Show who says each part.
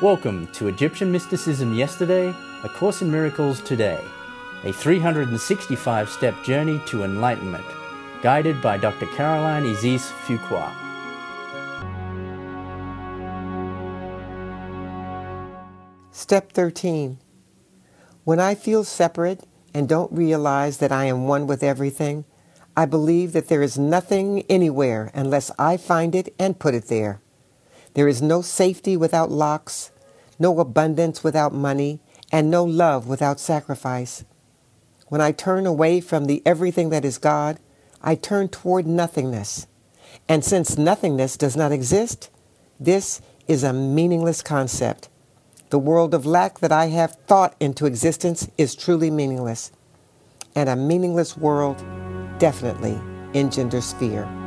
Speaker 1: Welcome to Egyptian Mysticism Yesterday, A Course in Miracles Today, a 365-step journey to enlightenment, guided by Dr. Caroline Isis Fuqua.
Speaker 2: Step 13. When I feel separate and don't realize that I am one with everything, I believe that there is nothing anywhere unless I find it and put it there. There is no safety without locks, no abundance without money, and no love without sacrifice. When I turn away from the everything that is God, I turn toward nothingness. And since nothingness does not exist, this is a meaningless concept. The world of lack that I have thought into existence is truly meaningless. And a meaningless world definitely engenders fear.